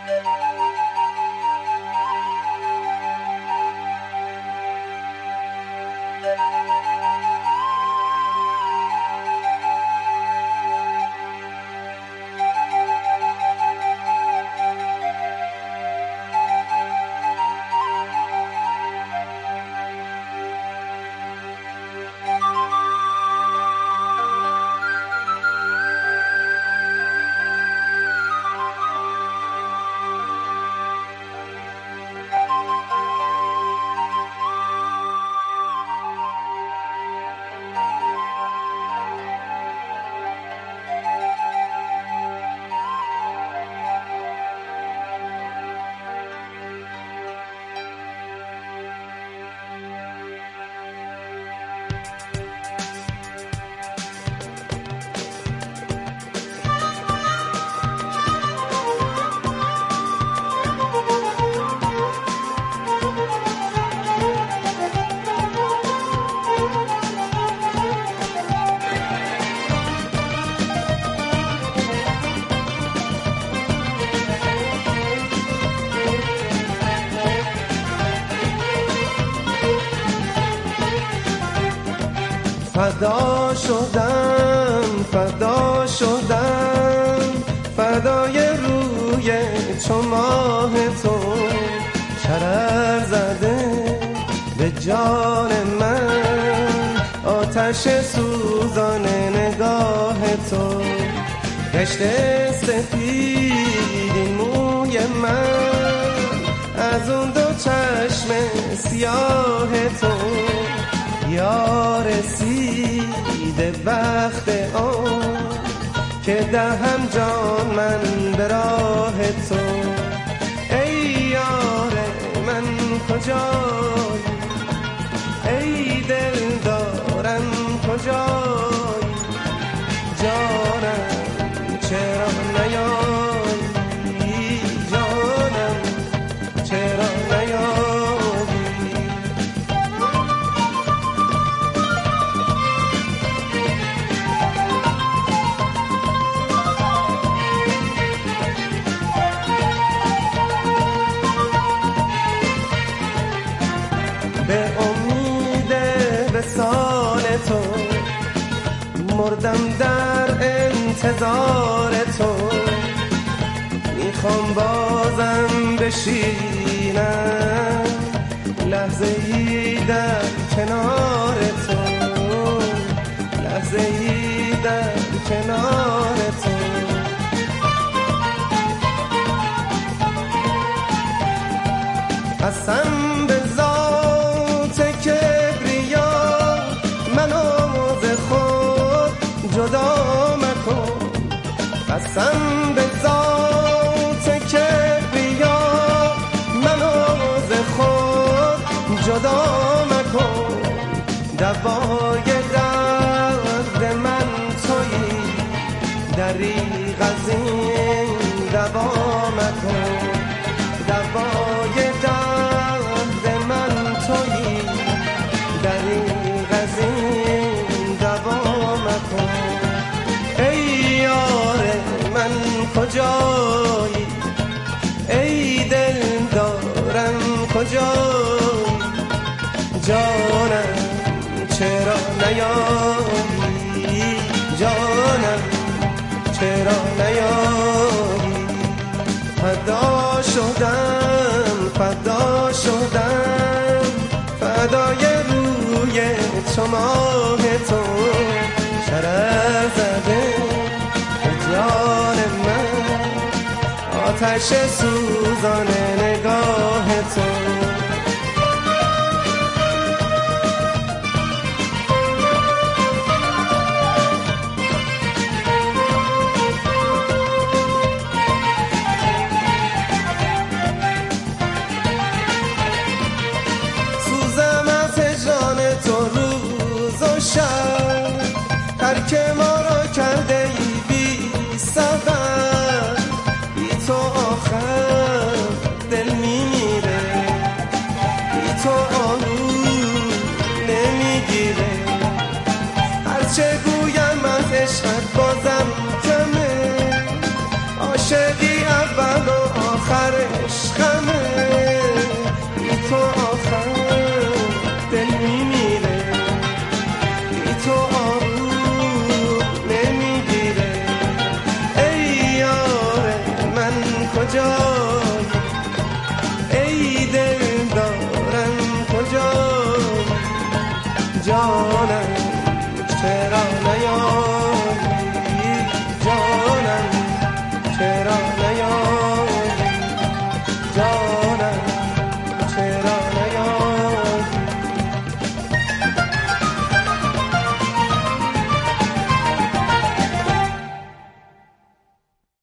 فدا شدم فدای روی چو ماه تو، شرر زده به جان من آتش سوزان نگاه تو. گشته سفید این موی من از اون دو چشم سیاه تو، یا رسیده وقت آن که دهم جان من به راه تو. ای یار من کجایی، ای دل دارم کجایی، جانم چرا نیایی، جانم چرا نیایی. به امید وصال تو مردم در انتظار تو، میخوام بازم بشینم لحظه ای در کنار تو، لحظه ای در کنار تو. قسم به ذات کبریا منو ز خود جدا مکن، قسم به ذات کبریا منو ز خود جدا مکن. دوای درد من تویی، دریغ از این دوا مکن. دوای درد من تویی، دریغ از این دوا مکن. ای یار من کجایی، ای دل دارم کجایی، جانم چرا نیایی، جانم چرا نیایی. فدا شدم فدای روی چو ماه تو، شرر زده به جان من آتش سوزان نگاه تو. ترک ما را کرده ای بی سبب، بی تو آخر دل میمیره، بی تو آهو نمیگیره. هرچه گویم از عشقت بازم کمه، عاشقی اول و آخر آخرش